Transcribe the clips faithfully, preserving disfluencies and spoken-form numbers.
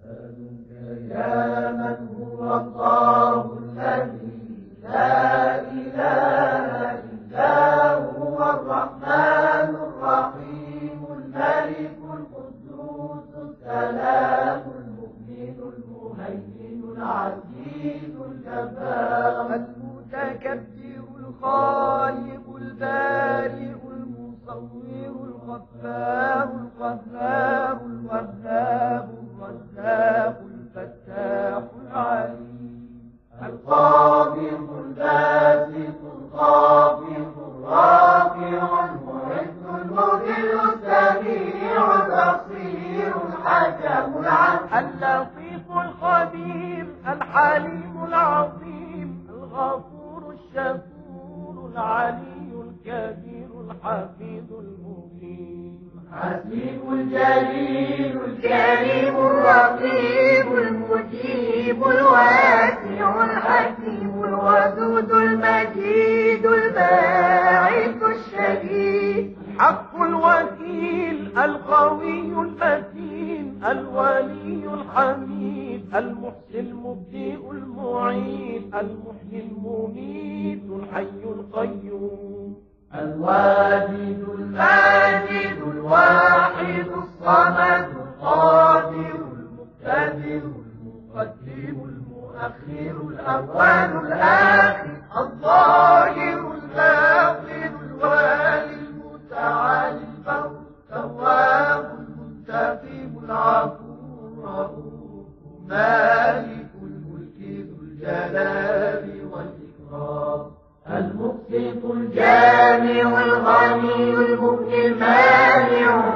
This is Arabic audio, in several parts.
يا من هو الله الذي لا إله إلا هو الرحمن الرحيم الملك القدوس السلام المؤمن المهيمن العزيز الجبار المتكبر الخالق البارئ المصور الغفار القهار الوهاب الرزاق الفتاح العليم القابض الباسط الخافض الرافع المعز المذل السميع البصير الحكم العدل اللطيف الخبير الحليم العظيم الغفور الشكور العلي الكبير الحفيظ المبين حسيب الجليل الكريم الرقيب المجيب الواسع الحكيم الودود المجيد الباعث الشديد الحق الوكيل القوي المتين الولي الحميد المحسن المبدئ المعيد المحيي المميت الحي القيوم الواجد الماجد الواحد الصمد القادر المقتدر المقدم المؤخر الأول الآخر الظاهر الباطن الوالي المتعالي البر التواب المنتقم العفو الرؤوف مالك الملك ذو الجلال والإكرام المقسط الجامع الغني المغني المانع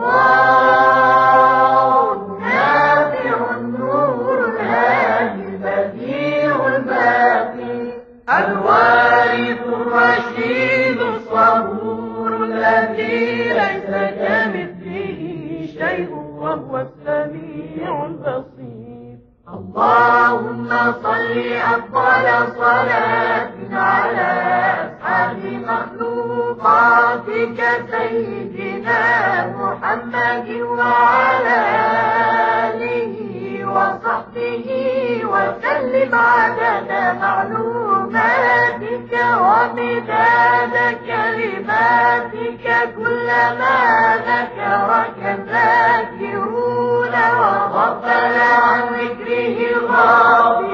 الضار النافع النور الهادي البديع الباقي الوارث الرشيد الصبور الذي ليس كمثله شيء وهو السميع البصير اللهم صل أفضل صلاة على أسعد مخلوقاتك سيدنا محمد وعلى آله وصحبه وسلم عدد معلوماتك ومداد كلماتك كلما ذكرك الذاكرون وغفل عن ذكره الغافلون